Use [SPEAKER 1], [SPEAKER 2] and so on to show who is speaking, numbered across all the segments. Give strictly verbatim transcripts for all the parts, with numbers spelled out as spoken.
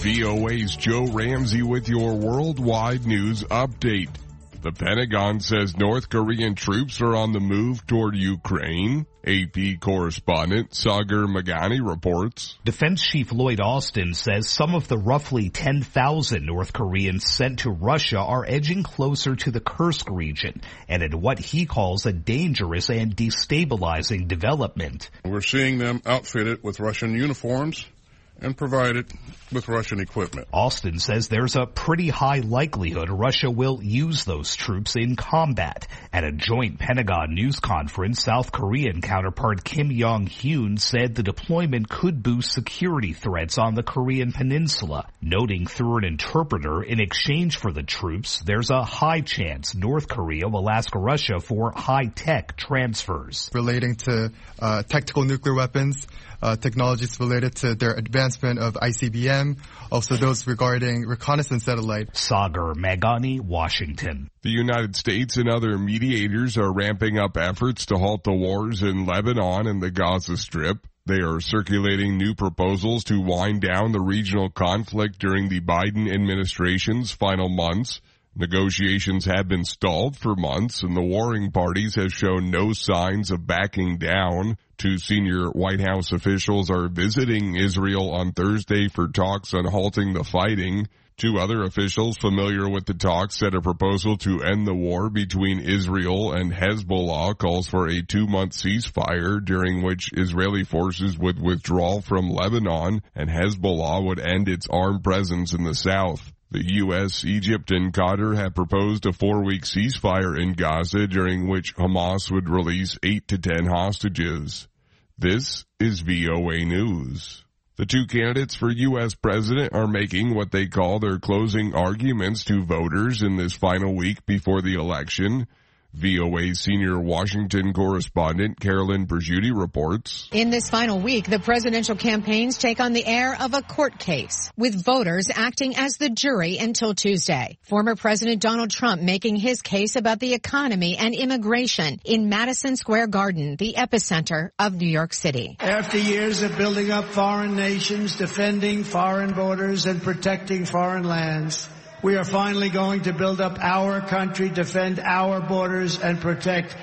[SPEAKER 1] V O A's Joe Ramsey with your worldwide news update. The Pentagon says North Korean troops are on the move toward Ukraine. A P correspondent Sagar Meghani reports.
[SPEAKER 2] Defense Chief Lloyd Austin says some of the roughly ten thousand North Koreans sent to Russia are edging closer to the Kursk region and in what he calls a dangerous and destabilizing development.
[SPEAKER 3] We're seeing them outfitted with Russian uniforms and provided with Russian equipment.
[SPEAKER 2] Austin says there's a pretty high likelihood Russia will use those troops in combat. At a joint Pentagon news conference, South Korean counterpart Kim Yong-hyun said the deployment could boost security threats on the Korean peninsula, noting through an interpreter in exchange for the troops, there's a high chance North Korea will ask Russia for high-tech transfers.
[SPEAKER 4] Relating to uh, tactical nuclear weapons, Uh, technologies related to their advancement of I C B M, also those regarding reconnaissance satellite.
[SPEAKER 2] Sagar Meghani, Washington.
[SPEAKER 1] The United States and other mediators are ramping up efforts to halt the wars in Lebanon and the Gaza Strip. They are circulating new proposals to wind down the regional conflict during the Biden administration's final months. Negotiations have been stalled for months, and the warring parties have shown no signs of backing down. Two senior White House officials are visiting Israel on Thursday for talks on halting the fighting. Two other officials familiar with the talks said a proposal to end the war between Israel and Hezbollah calls for a two-month ceasefire during which Israeli forces would withdraw from Lebanon and Hezbollah would end its armed presence in the south. The U S, Egypt, and Qatar have proposed a four-week ceasefire in Gaza during which Hamas would release eight to ten hostages. This is V O A News. The two candidates for U S president are making what they call their closing arguments to voters in this final week before the election. V O A senior Washington correspondent Carolyn Perjuti reports.
[SPEAKER 5] In this final week, the presidential campaigns take on the air of a court case, with voters acting as the jury until Tuesday. Former President Donald Trump making his case about the economy and immigration in Madison Square Garden, the epicenter of New York City.
[SPEAKER 6] After years of building up foreign nations, defending foreign borders, and protecting foreign lands, we are finally going to build up our country, defend our borders, and protect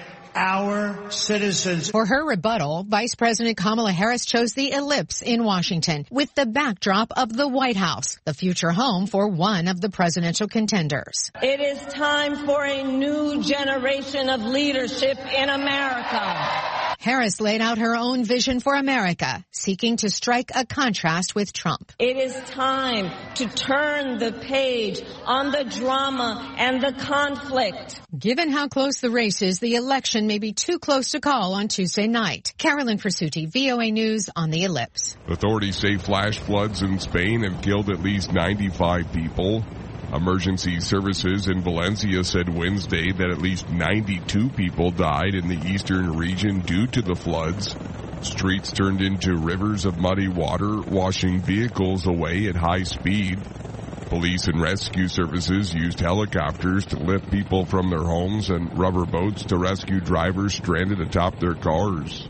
[SPEAKER 6] our citizens.
[SPEAKER 5] For her rebuttal, Vice President Kamala Harris chose the Ellipse in Washington with the backdrop of the White House, the future home for one of the presidential contenders.
[SPEAKER 7] It is time for a new generation of leadership in America.
[SPEAKER 5] Harris laid out her own vision for America, seeking to strike a contrast with Trump.
[SPEAKER 7] It is time to turn the page on the drama and the conflict.
[SPEAKER 5] Given how close the race is, the election may be too close to call on Tuesday night. Carolyn Persuti, V O A News on the Ellipse.
[SPEAKER 1] Authorities say flash floods in Spain have killed at least ninety-five people. Emergency services in Valencia said Wednesday that at least ninety-two people died in the eastern region due to the floods. Streets turned into rivers of muddy water, washing vehicles away at high speed. Police and rescue services used helicopters to lift people from their homes and rubber boats to rescue drivers stranded atop their cars.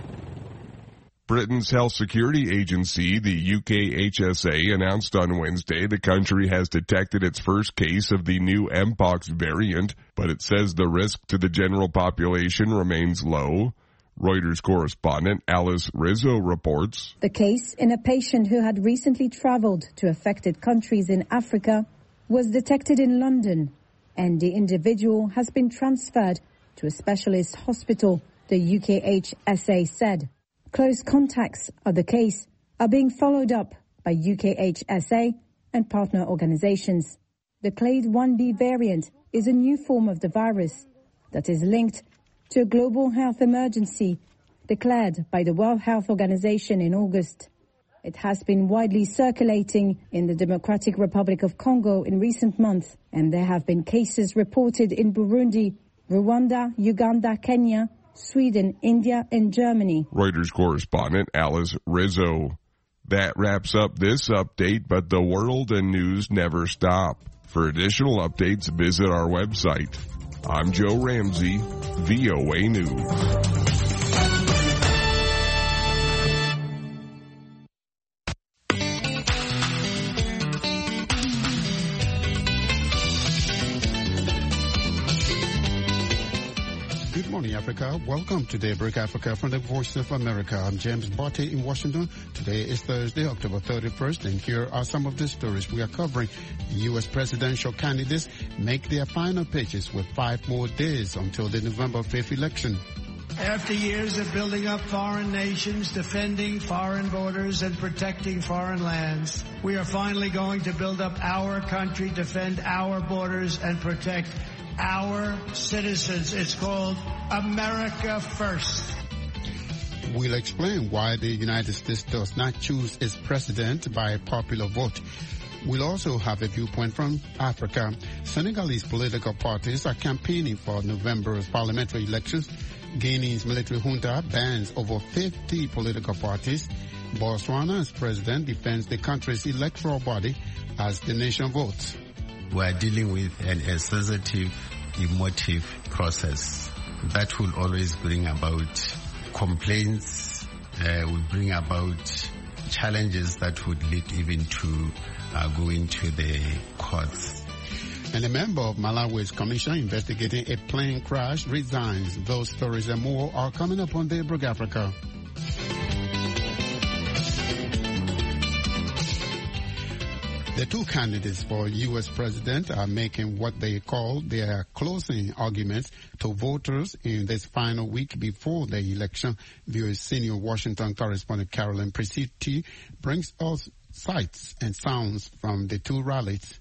[SPEAKER 1] Britain's health security agency, the U K H S A, announced on Wednesday the country has detected its first case of the new Mpox variant, but it says the risk to the general population remains low. Reuters correspondent Alice Rizzo reports.
[SPEAKER 8] The case in a patient who had recently traveled to affected countries in Africa was detected in London, and the individual has been transferred to a specialist hospital, the U K H S A said. Close contacts of the case are being followed up by U K H S A and partner organizations. The clade one B variant is a new form of the virus that is linked to a global health emergency declared by the World Health Organization in August. It has been widely circulating in the Democratic Republic of Congo in recent months, and there have been cases reported in Burundi, Rwanda, Uganda, Kenya, Sweden, India, and Germany.
[SPEAKER 1] Reuters correspondent Alice Rizzo. That wraps up this update, but the world and news never stop. For additional updates, visit our website. I'm Joe Ramsey, V O A News.
[SPEAKER 9] Africa. Welcome to Daybreak Africa from the Voice of America. I'm James Botte in Washington. Today is Thursday, October thirty-first, and here are some of the stories we are covering. U S presidential candidates make their final pitches with five more days until the November fifth election.
[SPEAKER 6] After years of building up foreign nations, defending foreign borders, and protecting foreign lands, we are finally going to build up our country, defend our borders, and protect our citizens. It's called America First.
[SPEAKER 9] We'll explain why the United States does not choose its president by popular vote. We'll also have a viewpoint from Africa. Senegalese political parties are campaigning for November's parliamentary elections. Guinea's military junta bans over fifty political parties. Botswana's president defends the country's electoral body as the nation votes.
[SPEAKER 10] We are dealing with an, a sensitive, emotive process that will always bring about complaints, uh, will bring about challenges that would lead even to uh, going to the courts.
[SPEAKER 9] And a member of Malawi's commission investigating a plane crash resigns. Those stories and more are coming up on Daybreak Africa. The two candidates for U S president are making what they call their closing arguments to voters in this final week before the election. V O A senior Washington correspondent Carolyn Presutti brings us sights and sounds from the two rallies.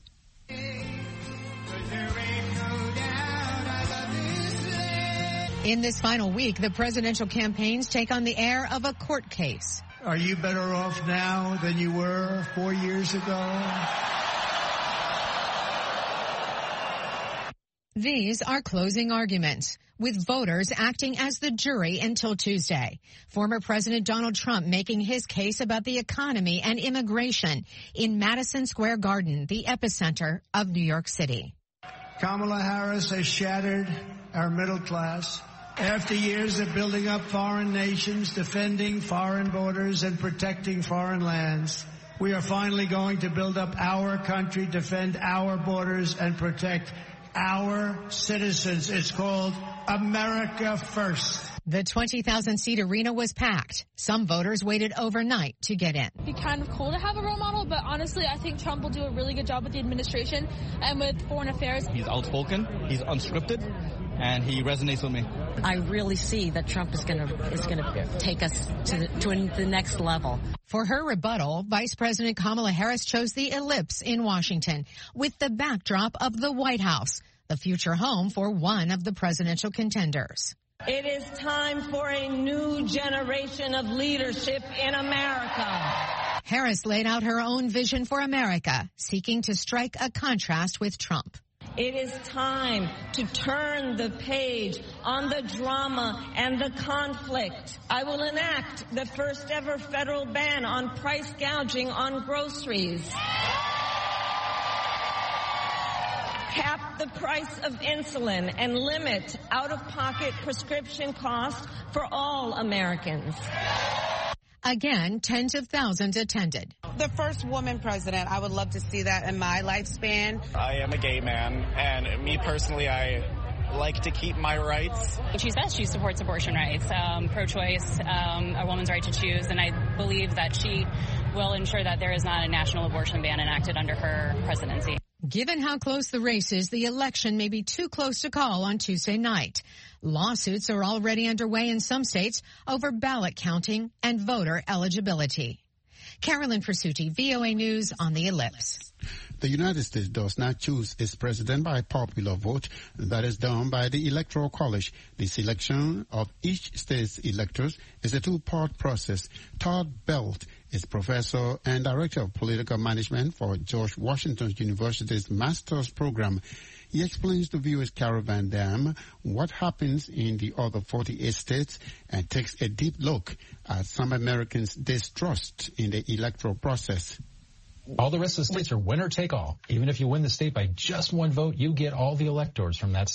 [SPEAKER 5] In this final week, the presidential campaigns take on the air of a court case.
[SPEAKER 6] Are you better off now than you were four years ago?
[SPEAKER 5] These are closing arguments, with voters acting as the jury until Tuesday. Former President Donald Trump making his case about the economy and immigration in Madison Square Garden, the epicenter of New York City.
[SPEAKER 6] Kamala Harris has shattered our middle class. After years of building up foreign nations, defending foreign borders, and protecting foreign lands, we are finally going to build up our country, defend our borders, and protect our citizens. It's called America First.
[SPEAKER 5] The twenty thousand seat arena was packed. Some voters waited overnight to get in.
[SPEAKER 11] It'd be kind of cool to have a role model, but honestly, I think Trump will do a really good job with the administration and with foreign affairs.
[SPEAKER 12] He's outspoken, he's unscripted, and he resonates with me.
[SPEAKER 13] I really see that Trump is going to is going to take us to the, to the next level.
[SPEAKER 5] For her rebuttal, Vice President Kamala Harris chose the Ellipse in Washington with the backdrop of the White House, the future home for one of the presidential contenders.
[SPEAKER 7] It is time for a new generation of leadership in America.
[SPEAKER 5] Harris laid out her own vision for America, seeking to strike a contrast with Trump.
[SPEAKER 7] It is time to turn the page on the drama and the conflict. I will enact the first ever federal ban on price gouging on groceries. Cap the price of insulin and limit out-of-pocket prescription costs for all Americans.
[SPEAKER 5] Again, tens of thousands attended.
[SPEAKER 14] The first woman president, I would love to see that in my lifespan.
[SPEAKER 15] I am a gay man, and me personally, I like to keep my rights.
[SPEAKER 16] She says she supports abortion rights, um, pro-choice, um, a woman's right to choose, and I believe that she will ensure that there is not a national abortion ban enacted under her presidency.
[SPEAKER 5] Given how close the race is, the election may be too close to call on Tuesday night. Lawsuits are already underway in some states over ballot counting and voter eligibility. Carolyn Presutti, V O A News on the Ellipse.
[SPEAKER 9] The United States does not choose its president by popular vote. That is done by the Electoral College. The selection of each state's electors is a two-part process. Todd Belt is professor and director of political management for George Washington University's master's program. He explains to viewers Carol Van Dam what happens in the other forty-eight states and takes a deep look at some Americans' distrust in the electoral process.
[SPEAKER 17] All the rest of the states are winner take all. Even if you win the state by just one vote, you get all the electors from that state.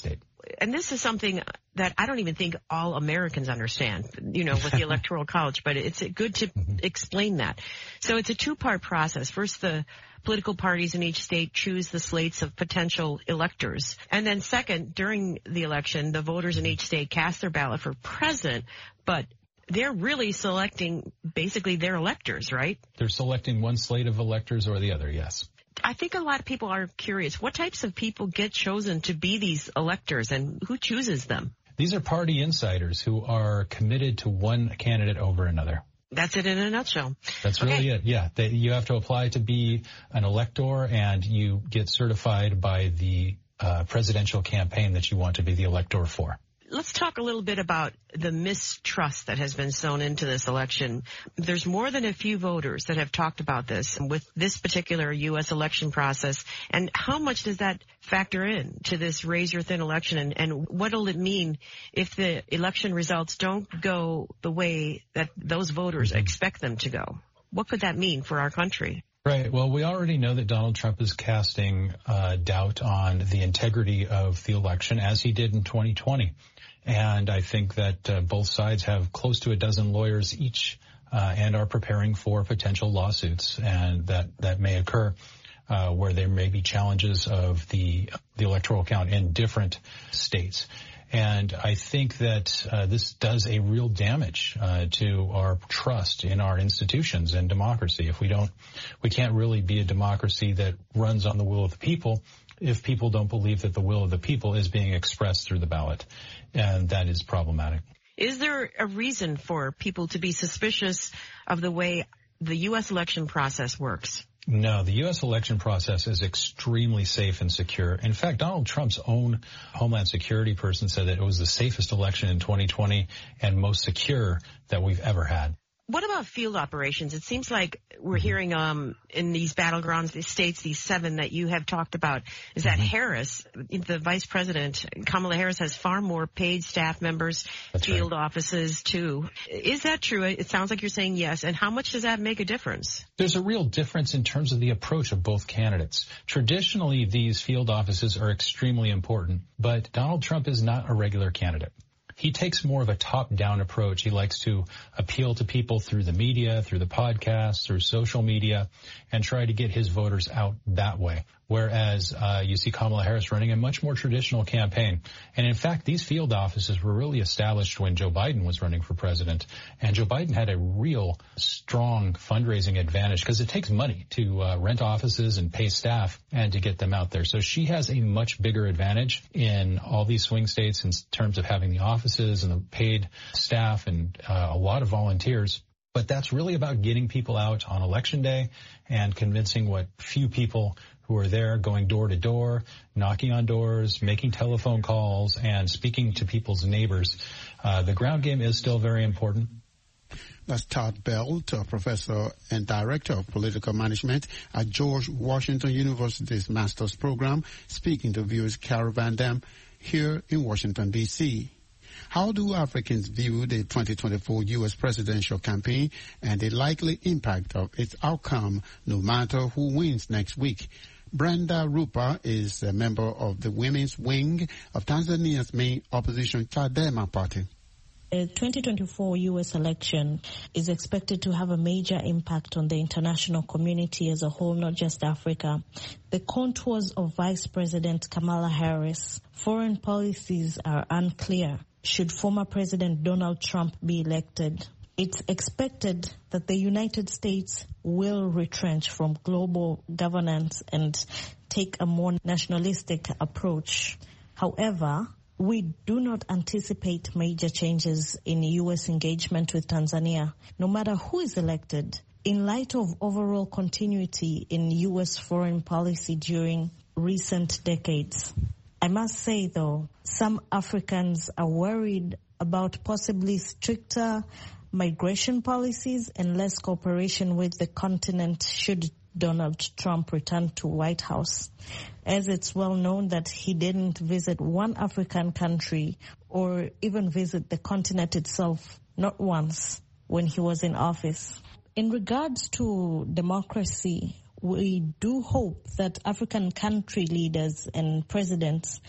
[SPEAKER 17] and this is something that I don't even think all Americans understand, you know, with the Electoral College, but it's good to explain that. So it's a two-part process. First, the political parties in each state choose the slates of potential electors. And then second, during the election, the voters in each state cast their ballot for president, but they're really selecting basically their electors, right?
[SPEAKER 18] They're selecting one slate of electors or the other, yes.
[SPEAKER 17] I think a lot of people are curious. What types of people get chosen to be these electors, and who chooses them?
[SPEAKER 18] These are party insiders who are committed to one candidate over another.
[SPEAKER 17] That's it in a nutshell.
[SPEAKER 18] That's
[SPEAKER 17] okay.
[SPEAKER 18] really it, yeah. They, you have to apply to be an elector, and you get certified by the uh, presidential campaign that you want to be the elector for.
[SPEAKER 17] Let's talk a little bit about the mistrust that has been sown into this election. There's more than a few voters that have talked about this with this particular U S election process. And how much does that factor in to this razor-thin election? And, and what will it mean if the election results don't go the way that those voters mm-hmm. expect them to go? What could that mean for our country?
[SPEAKER 18] Right. Well, we already know that Donald Trump is casting uh, doubt on the integrity of the election, as he did in twenty twenty. And I think that uh, both sides have close to a dozen lawyers each uh, and are preparing for potential lawsuits, and that, that may occur uh, where there may be challenges of the the electoral count in different states. And I think that uh, this does a real damage uh, to our trust in our institutions and democracy. If we don't, we can't really be a democracy that runs on the will of the people if people don't believe that the will of the people is being expressed through the ballot. And that is problematic.
[SPEAKER 17] Is there a reason for people to be suspicious of the way the U S election process works?
[SPEAKER 18] No, the U S election process is extremely safe and secure. In fact, Donald Trump's own Homeland Security person said that it was the safest election in twenty twenty and most secure that we've ever had.
[SPEAKER 17] What about field operations? It seems like we're hearing um in these battlegrounds, these states, these seven that you have talked about, is that mm-hmm. Harris, the vice president, Kamala Harris, has far more paid staff members, That's field right. offices too. Is that true? It sounds like you're saying yes. And how much does that make a difference?
[SPEAKER 18] There's a real difference in terms of the approach of both candidates. Traditionally, these field offices are extremely important, but Donald Trump is not a regular candidate. He takes more of a top-down approach. He likes to appeal to people through the media, through the podcasts, through social media, and try to get his voters out that way. Whereas uh, you see Kamala Harris running a much more traditional campaign. And in fact, these field offices were really established when Joe Biden was running for president. And Joe Biden had a real strong fundraising advantage because it takes money to uh, rent offices and pay staff and to get them out there. So she has a much bigger advantage in all these swing states in terms of having the offices and the paid staff and uh, a lot of volunteers. But that's really about getting people out on election day and convincing what few people who are there, going door to door, knocking on doors, making telephone calls, and speaking to people's neighbors. Uh, the ground game is still very important.
[SPEAKER 9] That's Todd Belt, a professor and director of political management at George Washington University's master's program, speaking to viewers Carol Van Dam here in Washington, D C How do Africans view the twenty twenty-four U S presidential campaign and the likely impact of its outcome, no matter who wins next week? Brenda Rupa is a member of the women's wing of Tanzania's main opposition Chadema party.
[SPEAKER 19] The twenty twenty-four U S election is expected to have a major impact on the international community as a whole, not just Africa. The contours of Vice President Kamala Harris' foreign policies are unclear. Should former President Donald Trump be elected, it's expected that the United States will retrench from global governance and take a more nationalistic approach. However, we do not anticipate major changes in U S engagement with Tanzania, no matter who is elected, in light of overall continuity in U S foreign policy during recent decades. I must say, though, some Africans are worried about possibly stricter migration policies and less cooperation with the continent should Donald Trump return to White House, as it's well known that he didn't visit one African country or even visit the continent itself, not once, when he was in office. In regards to democracy, we do hope that African country leaders and presidents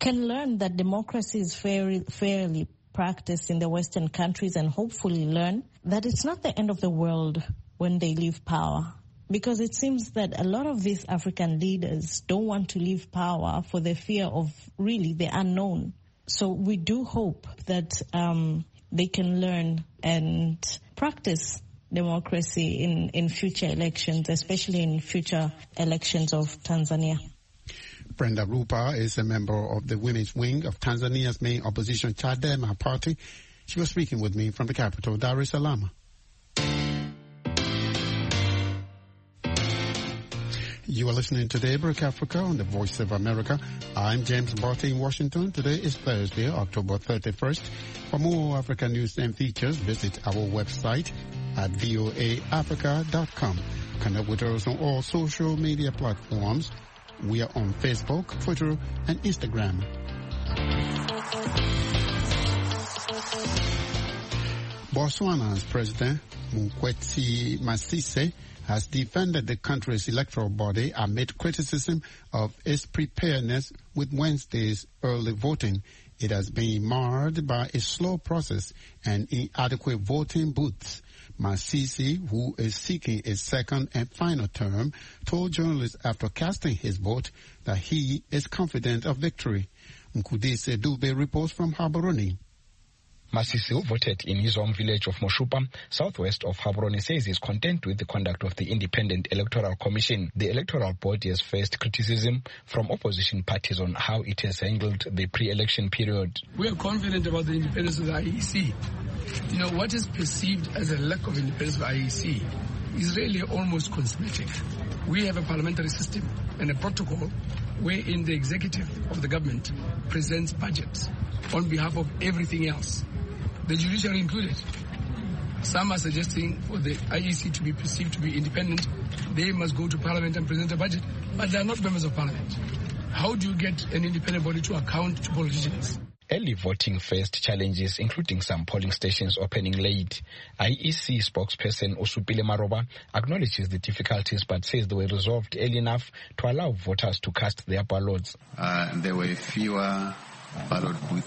[SPEAKER 19] can learn that democracy is fairly, fairly practiced in the Western countries and hopefully learn that it's not the end of the world when they leave power. Because it seems that a lot of these African leaders don't want to leave power for the fear of really the unknown. So we do hope that um, they can learn and practice democracy in, in future elections, especially in future elections of Tanzania.
[SPEAKER 9] Brenda Rupa is a member of the women's wing of Tanzania's main opposition Chadema party. She was speaking with me from the capital, Dar es Salaam. You are listening to Daybreak Africa on the Voice of America. I'm James Barty in Washington. Today is Thursday, October thirty-first. For more African news and features, visit our website at voa africa dot com. Connect with us on all social media platforms. We are on Facebook, Twitter, and Instagram. Botswana's President Mokgweetsi Masisi has defended the country's electoral body amid criticism of its preparedness with Wednesday's early voting. It has been marred by a slow process and inadequate voting booths. Masisi, who is seeking a second and final term, told journalists after casting his vote that he is confident of victory. Mkhudise Dube reports from Gaborone.
[SPEAKER 20] Masisi, who voted in his home village of Moshupa, southwest of Gaborone, says he's content with the conduct of the Independent Electoral Commission. The electoral body has faced criticism from opposition parties on how it has handled the pre-election period.
[SPEAKER 21] We are confident about the independence of the I E C. You know, what is perceived as a lack of independence of the I E C is really almost cosmetic. We have a parliamentary system and a protocol wherein the executive of the government presents budgets on behalf of everything else, the judiciary included. Some are suggesting for the I E C to be perceived to be independent, they must go to parliament and present a budget, but they are not members of parliament. How do you get an independent body to account to politicians?
[SPEAKER 20] Early voting faced challenges, including some polling stations opening late. I E C spokesperson Osupile Maroba acknowledges the difficulties but says they were resolved early enough to allow voters to cast their ballots.
[SPEAKER 10] Uh, there were fewer ballot booths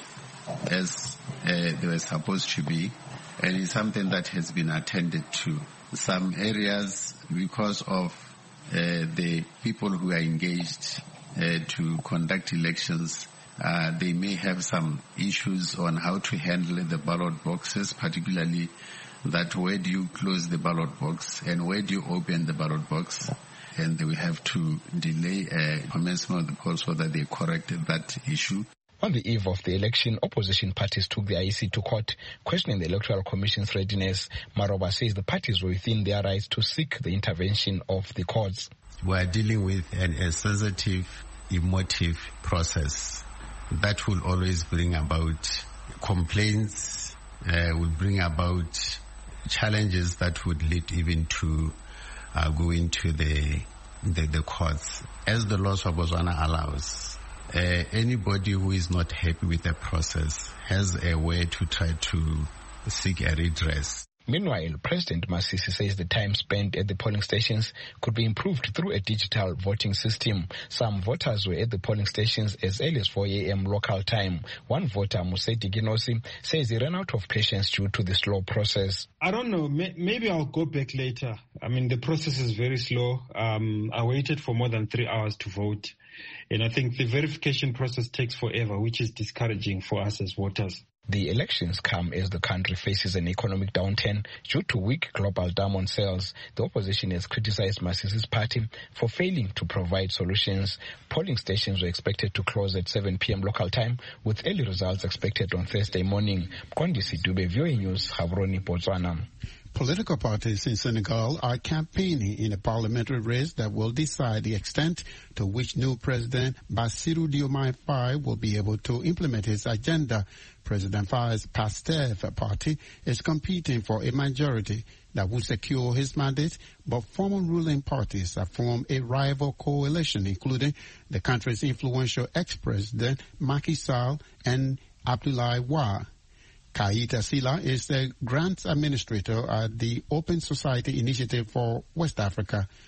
[SPEAKER 10] as uh, they were supposed to be, and it's something that has been attended to. Some areas, because of uh, the people who are engaged uh, to conduct elections, uh, they may have some issues on how to handle the ballot boxes, particularly that where do you close the ballot box and where do you open the ballot box, and they will have to delay uh, commencement of the poll so that they correct that issue.
[SPEAKER 20] On the eve of the election, opposition parties took the I E C to court, questioning the Electoral Commission's readiness. Maroba says the parties were within their rights to seek the intervention of the courts.
[SPEAKER 10] We are dealing with an, a sensitive, emotive process that will always bring about complaints, uh, will bring about challenges that would lead even to uh, going to the, the the courts. As the laws of Botswana allows, uh, anybody who is not happy with the process has a way to try to seek a redress.
[SPEAKER 20] Meanwhile, President Masisi says the time spent at the polling stations could be improved through a digital voting system. Some voters were at the polling stations as early as four a.m. local time. One voter, Museti Ginosi, says he ran out of patience due to the slow process.
[SPEAKER 22] I don't know. Maybe I'll go back later. I mean, the process is very slow. Um, I waited for more than three hours to vote. And I think the verification process takes forever, which is discouraging for us as voters.
[SPEAKER 20] The elections come as the country faces an economic downturn due to weak global diamond sales. The opposition has criticized Masisi's party for failing to provide solutions. Polling stations were expected to close at seven p.m. local time, with early results expected on Thursday morning. Kondisi Dube, V O A News, Gaborone, Botswana.
[SPEAKER 9] Political parties in Senegal are campaigning in a parliamentary race that will decide the extent to which new President Bassirou Diomaye Faye will be able to implement his agenda. President Faye's PASTEF party is competing for a majority that will secure his mandate, but former ruling parties have formed a rival coalition, including the country's influential ex-president Macky Sall and Abdoulaye Wade. Kaita Sila is the grants administrator at the Open Society Initiative for West Africa.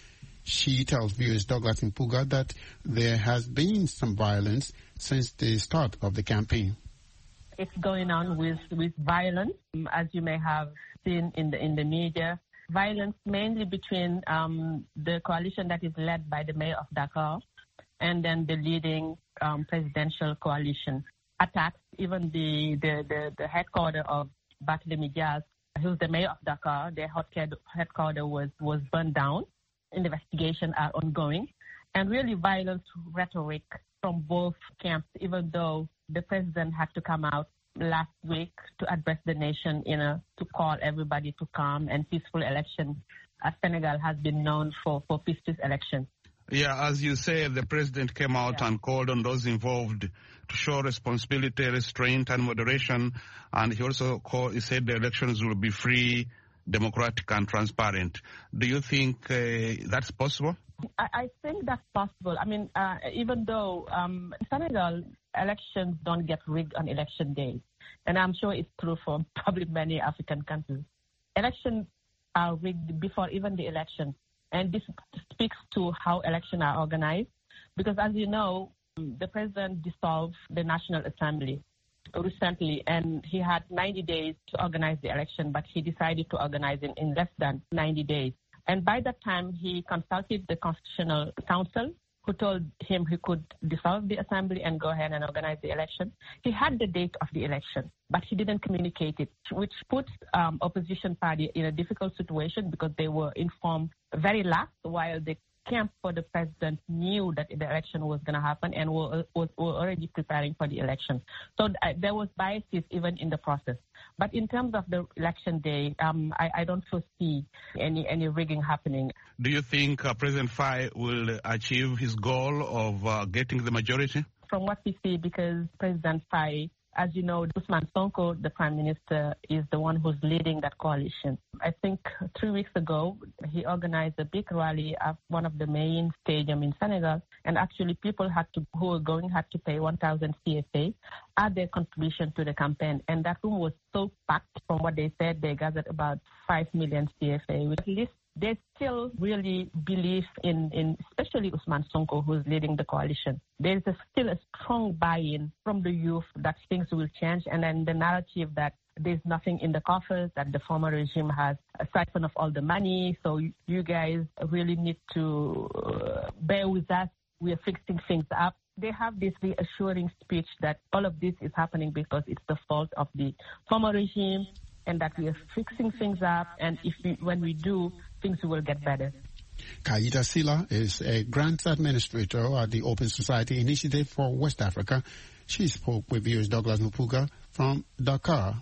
[SPEAKER 9] She tells viewers Douglas Mpuga that there has been some violence since the start of the campaign.
[SPEAKER 3] It's going on with, with violence, as you may have seen in the in the media. Violence mainly between um, the coalition that is led by the mayor of Dakar and then the leading um, presidential coalition. Attacks, even the, the, the, the headquarters of Barthélémy Diaz, who's the mayor of Dakar, their headquarters was, was burned down. Investigations are ongoing. And really violent rhetoric from both camps, even though the president had to come out last week to address the nation, you know, to call everybody to calm and peaceful election, as Senegal has been known for, for peaceful elections.
[SPEAKER 4] Yeah, as you say, the president came out yeah. and called on those involved to show responsibility, restraint, and moderation. And he also called, he said the elections will be free, democratic, and transparent. Do you think uh, that's possible?
[SPEAKER 3] I, I think that's possible. I mean, uh, even though um, in Senegal, elections don't get rigged on election day. And I'm sure it's true for probably many African countries. Elections are rigged before even the election. And this speaks to how elections are organized. Because as you know, the president dissolved the National Assembly recently, and he had ninety days to organize the election, but he decided to organize it in less than ninety days. And by that time, he consulted the Constitutional Council, who told him he could dissolve the assembly and go ahead and organize the election. He had the date of the election, but he didn't communicate it, which puts um, opposition party in a difficult situation because they were informed very last, while the camp for the president knew that the election was going to happen and were, was, were already preparing for the election. So uh, there was biases even in the process. But in terms of the election day, um, I, I don't foresee any, any rigging happening.
[SPEAKER 4] Do you think uh, President Faye will achieve his goal of uh, getting the majority?
[SPEAKER 3] From what we see, because President Faye, as you know, Ousmane Sonko, the Prime Minister, is the one who's leading that coalition. I think three weeks ago, he organized a big rally at one of the main stadiums in Senegal, and actually people had to, who were going had to pay one thousand C F A as their contribution to the campaign. And that room was so packed. From what they said, they gathered about five million C F A. At least they still really believe in, in especially Ousmane Sonko, who's leading the coalition. There's a, still a strong buy-in from the youth that things will change, and then the narrative that there's nothing in the coffers, that the former regime has a siphon of all the money, so you guys really need to uh, bear with us. We are fixing things up. They have this reassuring speech that all of this is happening because it's the fault of the former regime, and that we are fixing things up, and if we, when we do, things will get better.
[SPEAKER 9] Kaita Sila is a grants administrator at the Open Society Initiative for West Africa. She spoke with viewers Douglas Mpuga from Dakar.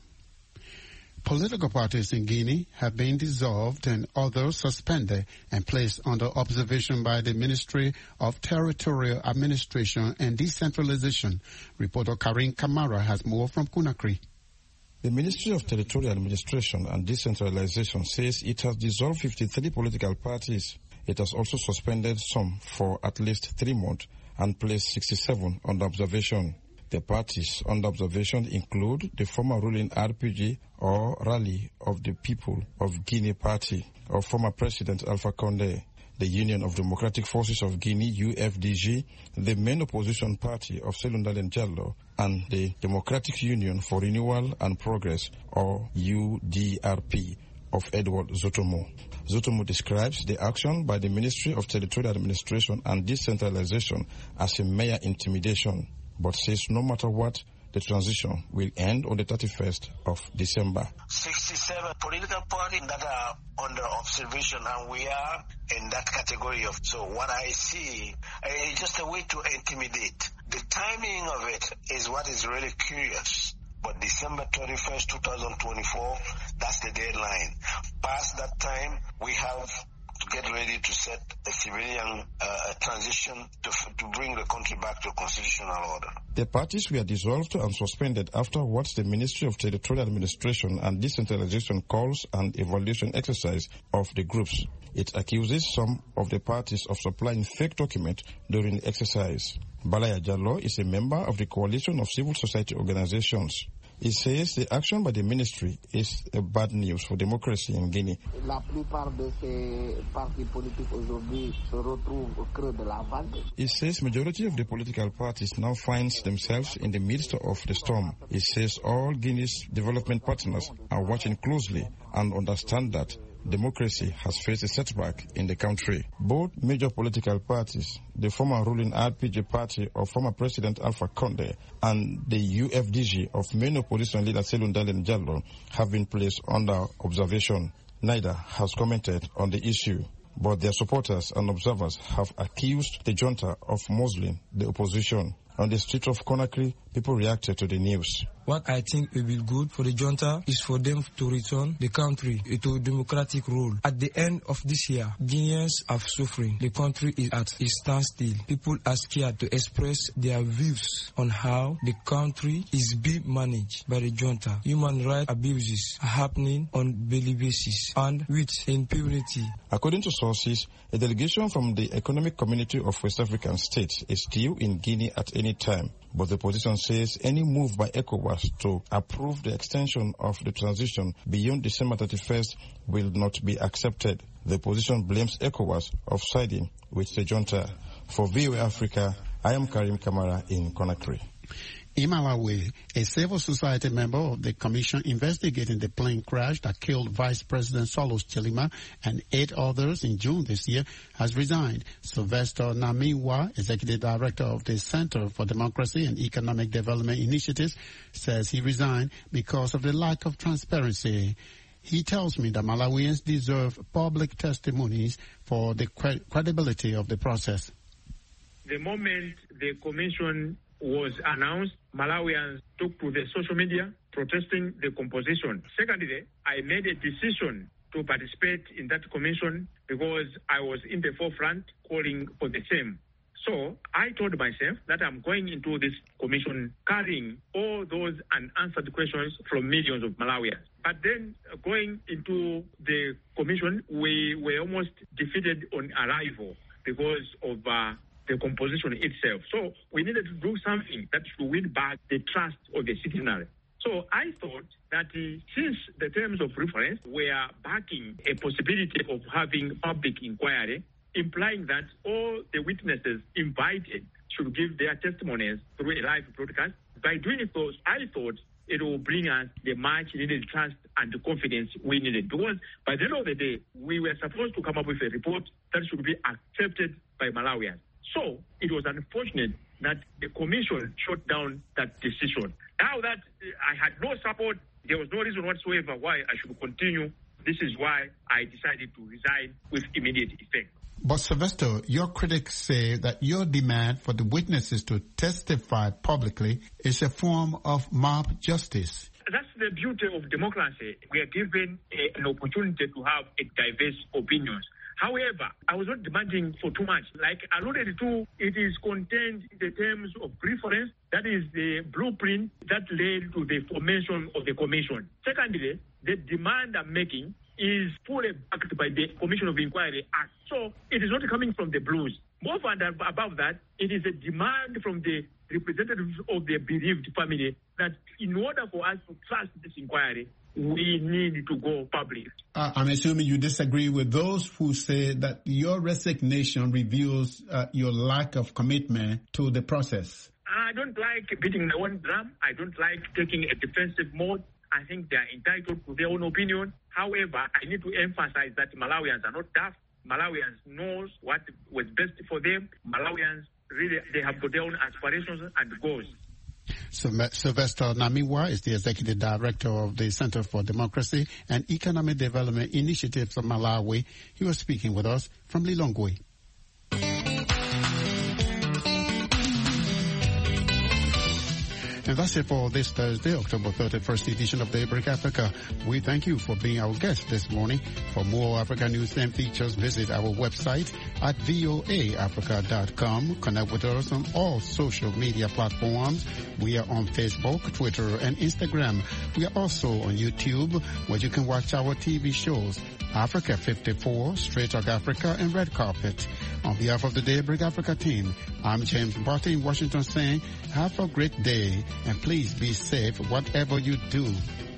[SPEAKER 9] Political parties in Guinea have been dissolved and others suspended and placed under observation by the Ministry of Territorial Administration and Decentralization. Reporter Karim Kamara has more from Conakry.
[SPEAKER 23] The Ministry of Territorial Administration and Decentralization says it has dissolved fifty-three political parties. It has also suspended some for at least three months and placed sixty-seven under observation. The parties under observation include the former ruling R P G or Rally of the People of Guinea Party of former President Alpha Condé, the Union of Democratic Forces of Guinea, U F D G, the main opposition party of Cellou Dalein Diallo, and the Democratic Union for Renewal and Progress, or U D R P, of Edward Zotomo. Zotomo describes the action by the Ministry of Territorial Administration and Decentralization as a mere intimidation, but says no matter what, the transition will end on the thirty-first of December.
[SPEAKER 24] sixty-seven political parties that are under observation, and we are in that category of. So what I see is just a way to intimidate. The timing of it is what is really curious. But December thirty-first, twenty twenty-four, that's the deadline. Past that time, we have to get ready to set a civilian uh, transition to, to bring the country back to constitutional order.
[SPEAKER 23] The parties were dissolved and suspended after what the Ministry of Territorial Administration and Decentralization calls an evaluation exercise of the groups. It accuses some of the parties of supplying fake documents during the exercise. Balaya Jallo is a member of the Coalition of Civil Society Organizations. He says the action by the ministry is a bad news for democracy in Guinea.
[SPEAKER 1] La plupart de ces partis politiques aujourd'hui se retrouvent au creux de la vague.
[SPEAKER 23] He says majority of the political parties now finds themselves in the midst of the storm. He says all Guinea's development partners are watching closely and understand that democracy has faced a setback in the country. Both major political parties, the former ruling R P G party of former President Alpha Condé and the U F D G of main opposition leader Cellou Dalein Diallo, have been placed under observation. Neither has commented on the issue, but their supporters and observers have accused the junta of muzzling the opposition. On the street of Conakry, people reacted to the news.
[SPEAKER 2] What I think will be good for the junta is for them to return the country to a democratic rule. At the end of this year, Guineans are suffering. The country is at a standstill. People are scared to express their views on how the country is being managed by the junta. Human rights abuses are happening on daily basis and with impunity.
[SPEAKER 23] According to sources, a delegation from the Economic Community of West African States is due in Guinea at any time. But the opposition says any move by ECOWAS to approve the extension of the transition beyond December thirty-first will not be accepted. The opposition blames ECOWAS of siding with the junta. For V O A Africa, I am Karim Kamara in Conakry.
[SPEAKER 9] In Malawi, a civil society member of the commission investigating the plane crash that killed Vice President Saulos Chilima and eight others in June this year has resigned. Sylvester Namiwa, executive director of the Center for Democracy and Economic Development Initiatives, says he resigned because of the lack of transparency. He tells me that Malawians deserve public testimonies for the cre- credibility of the process.
[SPEAKER 6] The moment the commission was announced, Malawians took to the social media protesting the composition. Secondly, I made a decision to participate in that commission because I was in the forefront calling for the same. So I told myself that I'm going into this commission carrying all those unanswered questions from millions of Malawians. But then uh, going into the commission, we were almost defeated on arrival because of uh, the composition itself. So we needed to do something that should win back the trust of the citizenry. So I thought that uh, since the terms of reference were backing a possibility of having public inquiry, implying that all the witnesses invited should give their testimonies through a live broadcast, by doing so, I thought it will bring us the much needed trust and the confidence we needed. Because by the end of the day, we were supposed to come up with a report that should be accepted by Malawians. So it was unfortunate that the commission shut down that decision. Now that I had no support, there was no reason whatsoever why I should continue. This is why I decided to resign with immediate effect.
[SPEAKER 9] But Sylvester, your critics say that your demand for the witnesses to testify publicly is a form of mob justice.
[SPEAKER 6] That's the beauty of democracy. We are given a, an opportunity to have a diverse opinions. However, I was not demanding for too much. Like alluded to, it is contained in the terms of reference. That is the blueprint that led to the formation of the commission. Secondly, the demand I'm making is fully backed by the Commission of Inquiry Act. So it is not coming from the blues. More and above that, it is a demand from the representatives of the bereaved family that in order for us to trust this inquiry, we need to go public.
[SPEAKER 9] Uh, I'm assuming you disagree with those who say that your resignation reveals uh, your lack of commitment to the process.
[SPEAKER 6] I don't like beating my own drum. I don't like taking a defensive mode. I think they are entitled to their own opinion. However, I need to emphasize that Malawians are not daft. Malawians knows what was best for them. Malawians really, they have got their own aspirations and goals.
[SPEAKER 9] Sylvester Namiwa is the Executive Director of the Center for Democracy and Economic Development Initiatives of Malawi. He was speaking with us from Lilongwe. And that's it for this Thursday, October thirty-first edition of Daybreak Africa. We thank you for being our guest this morning. For more Africa news and features, visit our website at voa africa dot com. Connect with us on all social media platforms. We are on Facebook, Twitter, and Instagram. We are also on YouTube, where you can watch our T V shows, Africa fifty-four, Straight Talk Africa, and Red Carpet. On behalf of the Daybreak Africa team, I'm James Barty in Washington saying, have a great day And please be safe whatever you do.